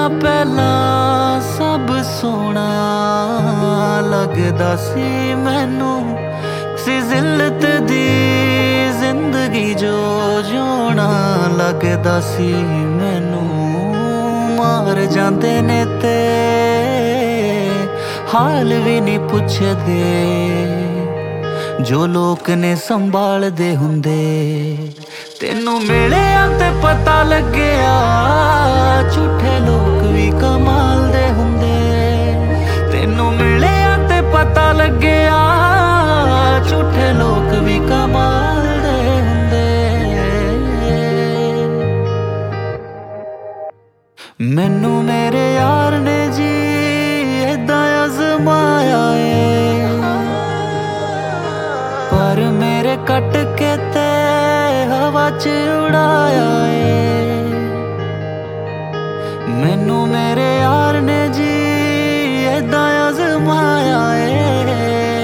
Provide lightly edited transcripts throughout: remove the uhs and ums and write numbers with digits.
ਪਹਿਲਾਂ ਸਭ ਸੋਹਣਾ ਲੱਗਦਾ ਸੀ ਮੈਨੂੰ। ਸੀ ਜ਼ਿਲਤ ਦੀ ਜ਼ਿੰਦਗੀ ਜੋ ਜਿਉਣਾ ਲੱਗਦਾ ਸੀ ਮੈਨੂੰ। ਮਾਰ ਜਾਂਦੇ ਨੇ ਤੇ ਹਾਲ ਵੀ ਨਹੀਂ ਪੁੱਛਦੇ, ਜੋ ਲੋਕ ਨੇ ਸੰਭਾਲਦੇ ਹੁੰਦੇ। ਤੈਨੂੰ ਮਿਲਿਆ ਤੇ ਪਤਾ ਲੱਗਿਆ ਝੂਠੇ ਲੋਕ ਵੀ ਕਮਾਲ ਦੇ ਹੁੰਦੇ। ਤੈਨੂੰ ਮਿਲਿਆ ਤੇ ਪਤਾ ਲੱਗਿਆ ਝੂਠੇ ਲੋਕ ਵੀ ਕਮਾਲ ਦੇ ਹੁੰਦੇ। ਮੈਨੂੰ ਮੇਰੇ ਯਾਰ ਨੇ ਜੀ ਏਦਾਂ ਅਜ਼ਮਾਇਆ ਏ, ਪਰ ਮੇਰੇ ਕੱਟ ਕੇ ਤੇ ਹਵਾ 'ਚ ਉਡਾਇਆ ਏ। ਮੈਨੂੰ ਮੇਰੇ ਯਾਰ ਨੇ ਜੀ ਏਦਾਂ ਅਜ਼ਮਾਇਆ ਏ,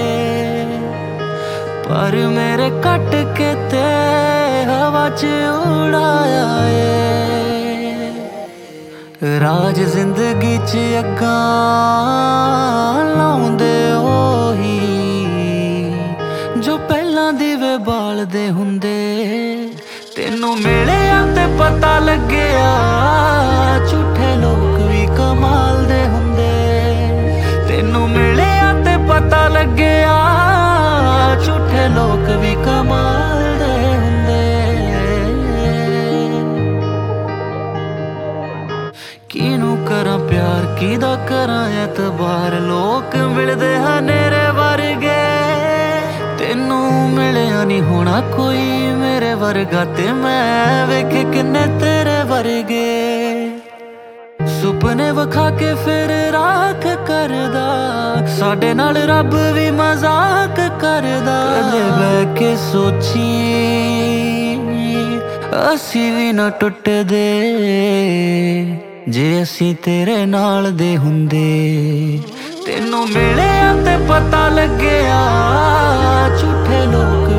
ਪਰ ਮੇਰੇ ਕੱਟ ਕੇ ਤੇ ਹਵਾ 'ਚ ਉਡਾਇਆ ਏ। ਰਾਜ ਜ਼ਿੰਦਗੀ 'ਚ ਅੱਗਾਂ ਲਾਉਂਦੇ ਉਹੀ ਜੋ ਪਹਿਲਾਂ ਦੀਵੇ ਬਾਲਦੇ ਹੁੰਦੇ। ਤੈਨੂੰ ਮਿਲਿਆ ਤੇ ਪਤਾ ਲੱਗਿਆ ਝੂਠੇ ਲੋਕ ਵੀ ਕਮਾਲ ਦੇ ਹੁੰਦੇ। ਤੈਨੂੰ ਮਿਲਿਆ ਤੇ ਪਤਾ ਲੱਗਿਆ ਝੂਠੇ ਲੋਕ ਵੀ ਕਮਾਲ ਦੇ ਹੁੰਦੇ। ਕਿਹਨੂੰ ਕਰਾਂ ਪਿਆਰ ਕਿਹਦਾ ਕਰਾਂ ਐਤਬਾਰ, ਲੋਕ ਮਿਲਦੇ ਹਨੇਰੇ ਵਰਗੇ। ਤੈਨੂੰ ਮਿਲਿਆ ਨਹੀਂ ਹੋਣਾ ਕੋਈ ਮੇਰੇ ਵਰਗਾ, ਤੇ ਮੈਂ ਵੇਖੇ ਕਿੰਨੇ ਤੇਰੇ ਵਰਗੇ। ਸੁਪਨੇ ਵਿਖਾ ਕੇ ਫਿਰ ਰਾਖ ਕਰਦਾ, ਸਾਡੇ ਨਾਲ ਰੱਬ ਵੀ ਮਜ਼ਾਕ ਕਰਦਾ। ਕਦੇ ਬਹਿ ਕੇ ਸੋਚੀ ਅਸੀਂ ਵੀ ਨਾ ਟੁੱਟਦੇ ਜੇ ਅਸੀਂ ਤੇਰੇ ਨਾਲ ਦੇ ਹੁੰਦੇ। ਤੈਨੂੰ ਮਿਲਿਆ ਤੇ ਪਤਾ ਲੱਗਿਆ ਝੂਠੇ ਲੋਕ